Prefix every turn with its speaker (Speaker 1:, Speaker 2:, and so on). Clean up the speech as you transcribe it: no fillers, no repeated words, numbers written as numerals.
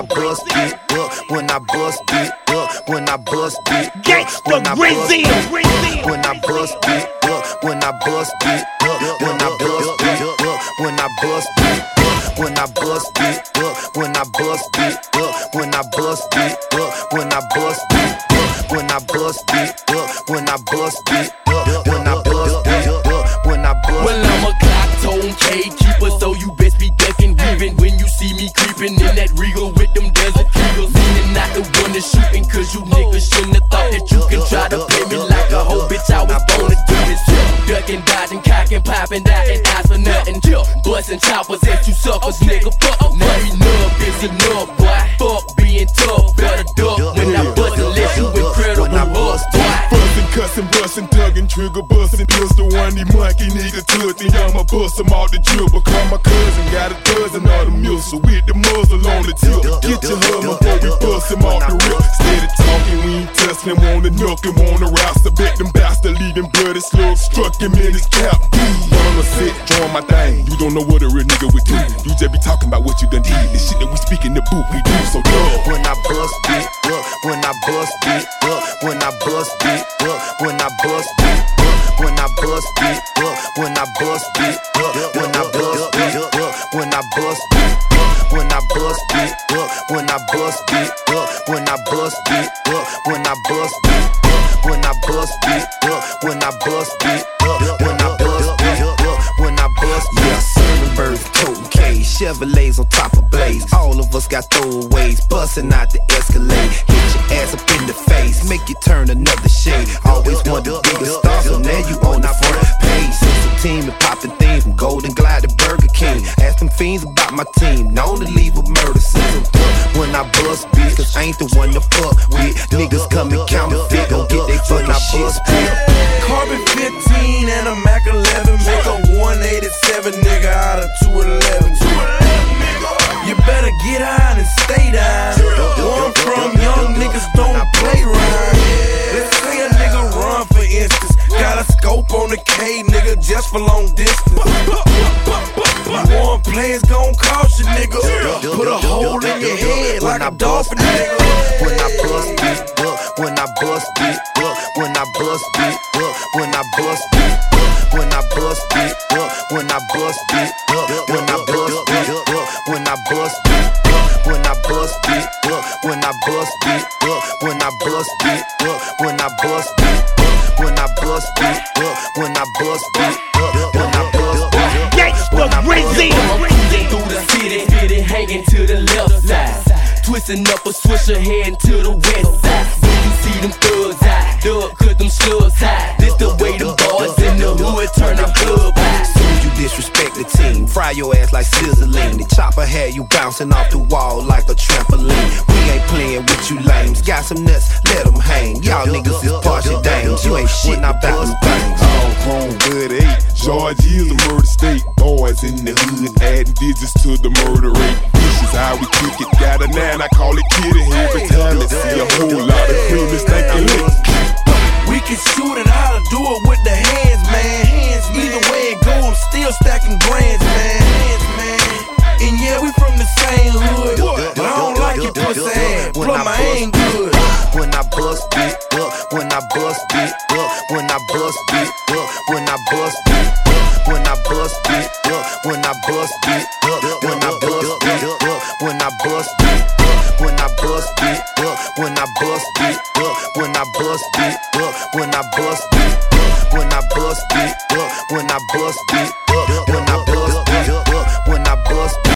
Speaker 1: bust it up, when I bust it up, when I bust it up,
Speaker 2: Gangsta Rizzy.
Speaker 1: when I bust it up, when I bust it up, when I bust it up, when I bust it up, when I bust it up, when I bust it up, when I bust it up, when I bust it up, when I bust it up, when I bust it up, when I bust it up, when I bust.
Speaker 3: Well, I'm a Glock-tone K-keeper, so you best be ducking, weaving when you see me creeping in that Regal with them desert eagles. Leaning not the one that's shooting, cause you niggas shouldn't have thought that you can try to play me like a hoe, bitch. I was born to do this. Ducking, dodging, cocking, popping, dotting, eyes for nothing. Busting choppers at you suckers, nigga. Fuck, now enough is enough, boy. Fuck being tough, better duck when I bust unless you incredible up, boy.
Speaker 4: Bustin', cussin', bustin', tuggin', trigger bustin', pistol one, these monkey niggas tiltin'. I'ma bust 'em out the dribble. Call my cousin, got a dozen of them missiles with the muzzle on the tip. Get your Hummer before we bust him out the rip. Steady talking, we ain't testin', wanna knock him on the roster. Bet them bastard leaving bloody slugs, struck him in his cap. On the set, join my thing. You don't know what a real nigga would do. You just be talking about what you done did. The shit that we speak in the booth, we do so good.
Speaker 1: When I bust it up, when I bust it up, when I bust it up, when I bust it up, when I bust it up, when I bust it up, when I bust it up, when I bust it up, when I bust it up, when I bust it up, when I bust it up, when I bust it up, when I bust it up, when I bust it up, when I bust it up, when I bust it up. Yeah, serving birds, toting K, Chevrolets on top of Blaze. All of us got throwaways, busting out the Escalade. Hit your ass up in the face, make you turn another shade. Always want the biggest star, so now you on the front page. Since the team and popping things from Golden Glide to Burger King. Ask them fiends about my team, known to leave a murder scene. When I bust bitch, cause I ain't the one to fuck with. Niggas come and counterfeit, gon' get they fucking shit split.
Speaker 5: Carbon 15 and a Mac 11 make a 187 nigga out of 211. You better get high and stay down. Where I'm from, young niggas don't play around. Let's say a nigga run, for instance. Got a scope on the K, nigga, just for long distance. You want players gon' cost you, nigga. Put a hole in your head like a dolphin, nigga.
Speaker 1: When I bust it up, when I bust it up, when I bust it up, when I bust it up, when I bust it up, when I bust it up, when I bust it up, when I bust it up, when I bust it up, when I bust it up, when I bust it up, when I bust it up, when I bust it up, when I bust it up, when I bust it up.
Speaker 2: Gangsta Rizzy.
Speaker 3: Through the city, hanging to the left side. Twisting up a swisher, heading to the west side. When you see them thugs high, dug cause them slugs high. This the way them boys in the hood turn the club high.
Speaker 1: Soon you disrespect the team, fry your ass like sizzling. The chopper had you bouncing off the wall like a trampoline. We ain't playing with you lames, got some nuts, let them hang. Y'all niggas is partial dames, you ain't shit about them things.
Speaker 4: All grown, good 8. Georgia is a murder state. Boys in the hood adding digits to the murder rate. This is how we kick it. Got a 9, I call it kitty. Every time I see a whole lot of creamers thinking lick.
Speaker 5: We can shoot it, how to do it with the hands, man. Either way it go, I'm still stacking grands, man. And yeah, we from the same hood, but I don't like your pussy ass. Plus my ain't good.
Speaker 1: When I bust it up, when I bust it up, when I bust it up, when I bust it up, when I bust it up, when I bust it up, when I bust it up, when I bust it up, when I bust it up, when I bust it up, when I bust it up, when I bust it up, when I bust it up, when I bust it up, when I bust it up, when I bust it up.